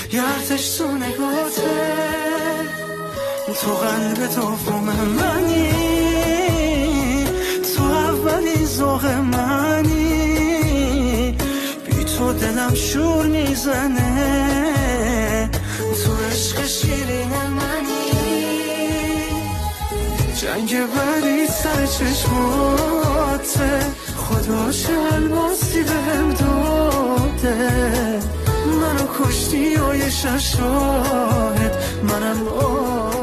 یه ارتش تو نگاته، تو قلب دوم منی، تو اولین ذوق منی، بی تو دلم شور میزنه، تو عشق شیرین منی. جنگ بری سر چشماته، خدا چه الماسی بهم داده، منو کشتی و یه شاهد منم